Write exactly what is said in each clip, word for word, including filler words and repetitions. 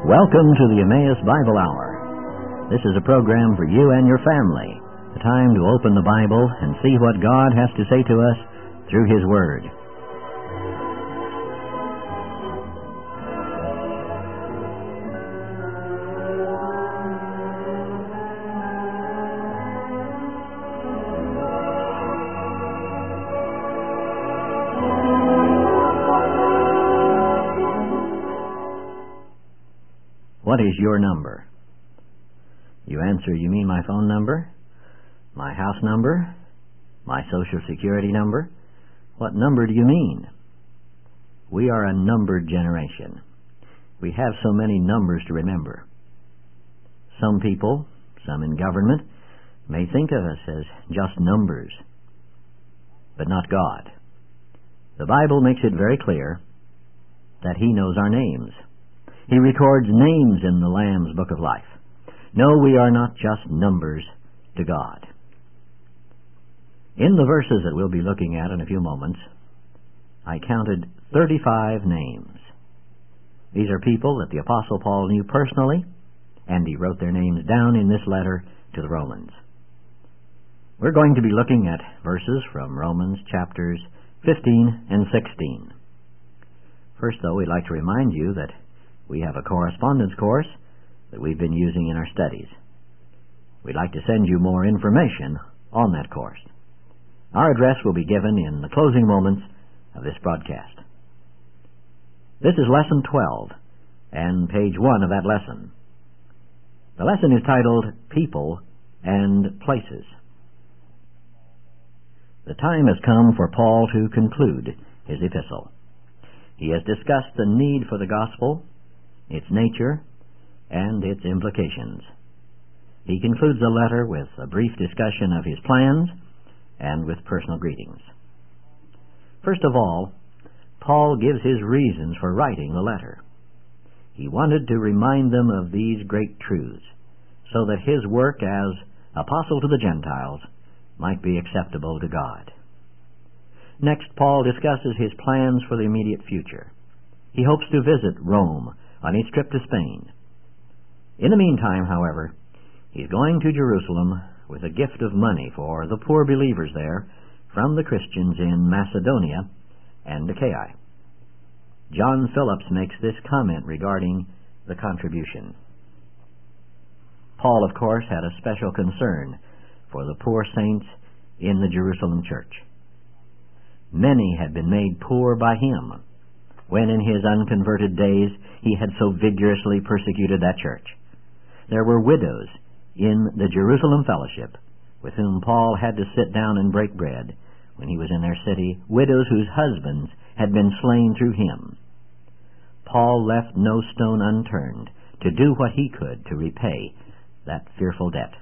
Welcome to the Emmaus Bible Hour. This is a program for you and your family, a time to open the Bible and see what God has to say to us through His Word. What is your number? You answer, you mean my phone number? My house number? My Social Security number? What number do you mean? We are a numbered generation. We have so many numbers to remember. Some people, some in government, may think of us as just numbers, but not God. The Bible makes it very clear that He knows our names. He records names in the Lamb's Book of Life. No, we are not just numbers to God. In the verses that we'll be looking at in a few moments, I counted thirty-five names. These are people that the Apostle Paul knew personally, and he wrote their names down in this letter to the Romans. We're going to be looking at verses from Romans chapters fifteen and sixteen. First, though, we'd like to remind you that we have a correspondence course that we've been using in our studies. We'd like to send you more information on that course. Our address will be given in the closing moments of this broadcast. This is Lesson twelve and page one of that lesson. The lesson is titled People and Places. The time has come for Paul to conclude his epistle. He has discussed the need for the gospel, its nature, and its implications. He concludes the letter with a brief discussion of his plans and with personal greetings. First of all, Paul gives his reasons for writing the letter. He wanted to remind them of these great truths so that his work as apostle to the Gentiles might be acceptable to God. Next, Paul discusses his plans for the immediate future. He hopes to visit Rome on his trip to Spain. In the meantime, however, he's going to Jerusalem with a gift of money for the poor believers there from the Christians in Macedonia and Achaia. John Phillips makes this comment regarding the contribution. Paul, of course, had a special concern for the poor saints in the Jerusalem church. Many had been made poor by him when in his unconverted days he had so vigorously persecuted that church. There were widows in the Jerusalem fellowship with whom Paul had to sit down and break bread when he was in their city, widows whose husbands had been slain through him. Paul left no stone unturned to do what he could to repay that fearful debt.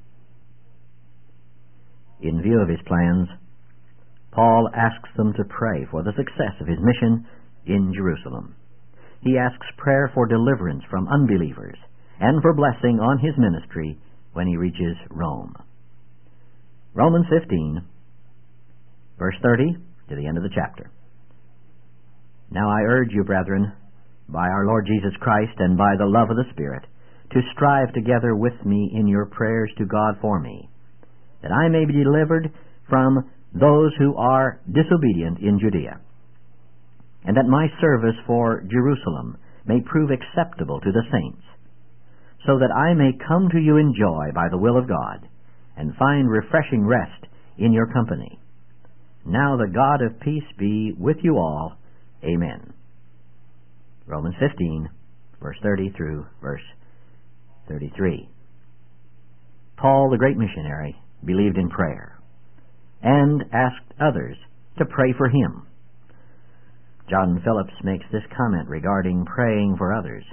In view of his plans, Paul asks them to pray for the success of his mission in Jerusalem. He asks prayer for deliverance from unbelievers and for blessing on his ministry when he reaches Rome. Romans fifteen, verse thirty, to the end of the chapter. Now I urge you, brethren, by our Lord Jesus Christ and by the love of the Spirit, to strive together with me in your prayers to God for me, that I may be delivered from those who are disobedient in Judea, and that my service for Jerusalem may prove acceptable to the saints, so that I may come to you in joy by the will of God, and find refreshing rest in your company. Now the God of peace be with you all. Amen. Romans fifteen, verse thirty through verse thirty-three. Paul, the great missionary, believed in prayer, and asked others to pray for him. John Phillips makes this comment regarding praying for others.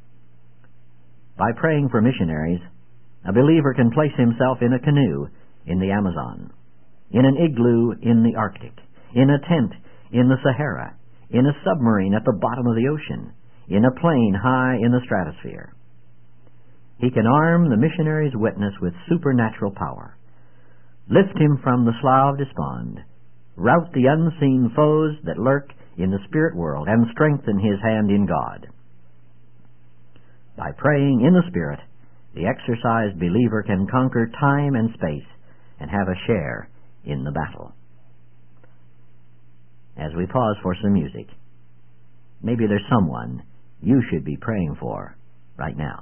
By praying for missionaries, a believer can place himself in a canoe in the Amazon, in an igloo in the Arctic, in a tent in the Sahara, in a submarine at the bottom of the ocean, in a plane high in the stratosphere. He can arm the missionary's witness with supernatural power, lift him from the slough of despond, rout the unseen foes that lurk in the spirit world, and strengthen his hand in God. By praying in the Spirit, the exercised believer can conquer time and space and have a share in the battle. As we pause for some music, maybe there's someone you should be praying for right now.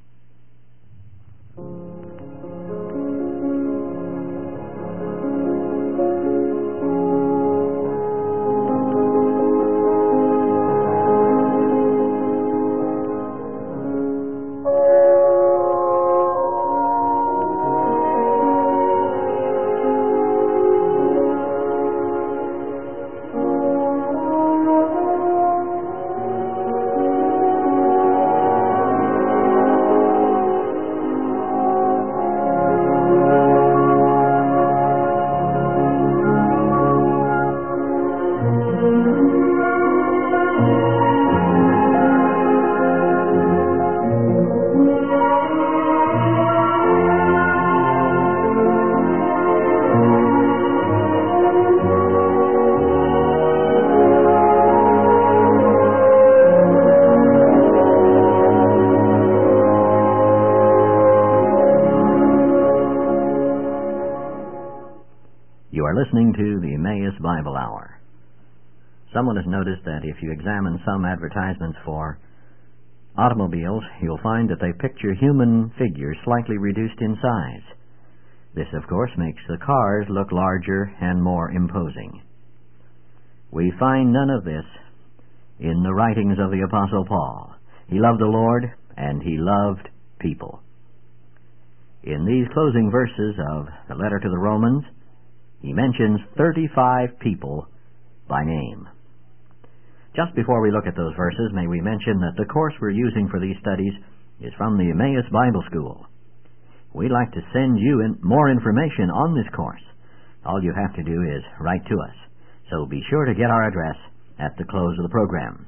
You are listening to the Emmaus Bible Hour. Someone has noticed that if you examine some advertisements for automobiles, you'll find that they picture human figures slightly reduced in size. This, of course, makes the cars look larger and more imposing. We find none of this in the writings of the Apostle Paul. He loved the Lord, and he loved people. In these closing verses of the letter to the Romans, he mentions thirty-five people by name. Just before we look at those verses, may we mention that the course we're using for these studies is from the Emmaus Bible School. We'd like to send you in more information on this course. All you have to do is write to us. So be sure to get our address at the close of the program.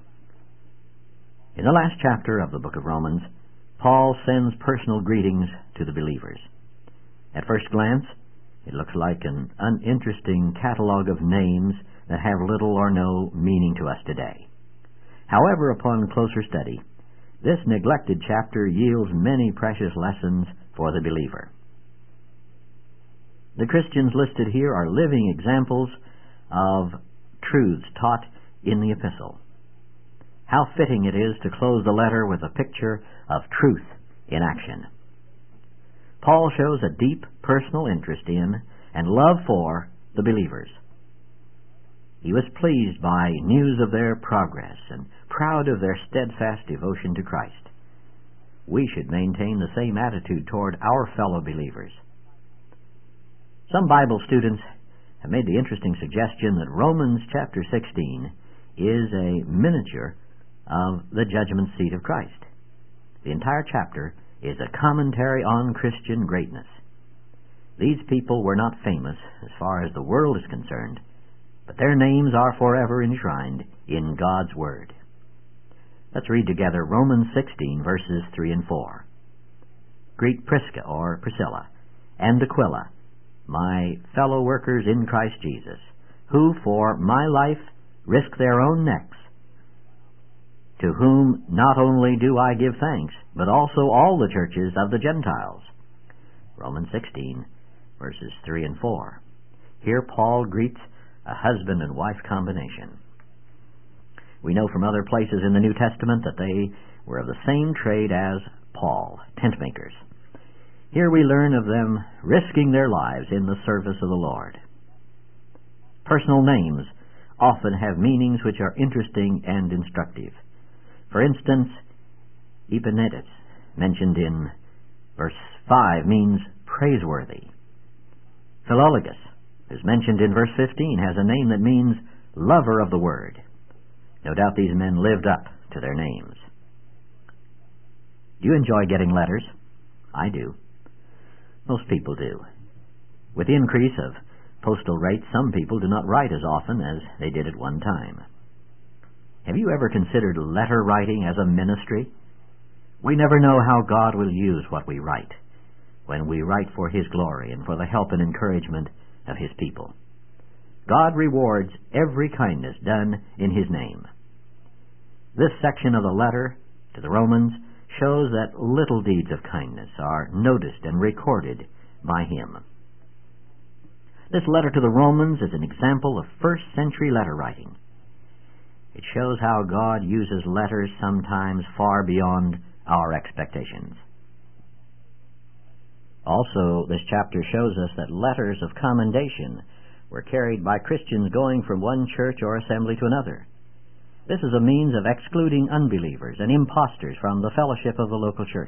In the last chapter of the book of Romans, Paul sends personal greetings to the believers. At first glance, it looks like an uninteresting catalog of names that have little or no meaning to us today. However, upon closer study, this neglected chapter yields many precious lessons for the believer. The Christians listed here are living examples of truths taught in the epistle. How fitting it is to close the letter with a picture of truth in action. Paul shows a deep personal interest in and love for the believers. He was pleased by news of their progress and proud of their steadfast devotion to Christ. We should maintain the same attitude toward our fellow believers. Some Bible students have made the interesting suggestion that Romans chapter sixteen is a miniature of the judgment seat of Christ. The entire chapter is a commentary on Christian greatness. These people were not famous as far as the world is concerned, but their names are forever enshrined in God's Word. Let's read together Romans sixteen, verses three and four. Greet Prisca, or Priscilla, and Aquila, my fellow workers in Christ Jesus, who for my life risk their own necks, to whom not only do I give thanks, but also all the churches of the Gentiles. Romans sixteen, verses three and four. Here Paul greets a husband and wife combination. We know from other places in the New Testament that they were of the same trade as Paul, tent makers. Here we learn of them risking their lives in the service of the Lord. Personal names often have meanings which are interesting and instructive. For instance, Epaenetus, mentioned in verse five, means praiseworthy. Philologus, who's mentioned in verse fifteen, has a name that means lover of the word. No doubt these men lived up to their names. Do you enjoy getting letters? I do. Most people do. With the increase of postal rates, some people do not write as often as they did at one time. Have you ever considered letter writing as a ministry? We never know how God will use what we write when we write for His glory and for the help and encouragement of His people. God rewards every kindness done in His name. This section of the letter to the Romans shows that little deeds of kindness are noticed and recorded by him. This letter to the Romans is an example of first century letter writing. It shows how God uses letters sometimes far beyond our expectations. Also, this chapter shows us that letters of commendation were carried by Christians going from one church or assembly to another. This is a means of excluding unbelievers and impostors from the fellowship of the local church.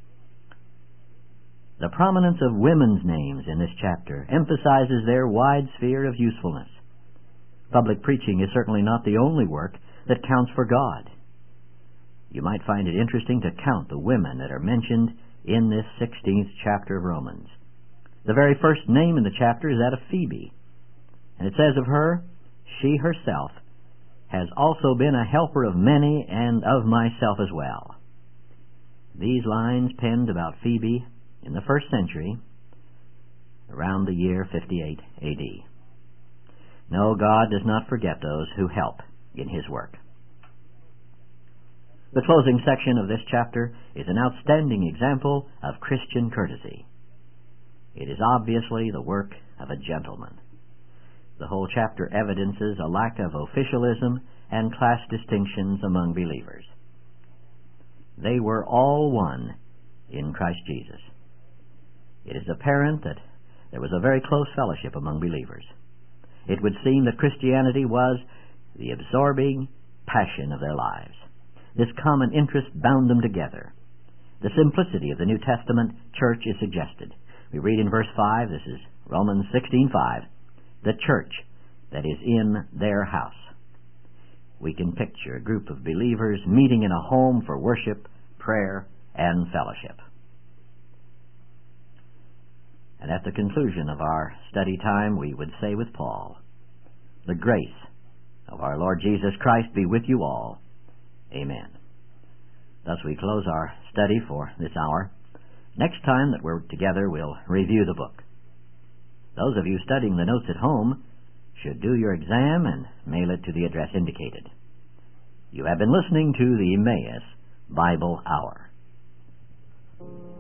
The prominence of women's names in this chapter emphasizes their wide sphere of usefulness. Public preaching is certainly not the only work that counts for God. You might find it interesting to count the women that are mentioned in this sixteenth chapter of Romans. The very first name in the chapter is that of Phoebe, and it says of her, "She herself has also been a helper of many and of myself as well." These lines penned about Phoebe in the first century, around the year fifty-eight A D. No, God does not forget those who help in His work. The closing section of this chapter is an outstanding example of Christian courtesy. It is obviously the work of a gentleman. The whole chapter evidences a lack of officialism and class distinctions among believers. They were all one in Christ Jesus. It is apparent that there was a very close fellowship among believers. It would seem that Christianity was the absorbing passion of their lives. This common interest bound them together. The simplicity of the New Testament church is suggested. We read in verse five, this is Romans sixteen five, the church that is in their house. We can picture a group of believers meeting in a home for worship, prayer, and fellowship. And at the conclusion of our study time, we would say with Paul, "The grace of our Lord Jesus Christ be with you all. Amen." Thus we close our study for this hour. Next time that we're together, we'll review the book. Those of you studying the notes at home should do your exam and mail it to the address indicated. You have been listening to the Emmaus Bible Hour.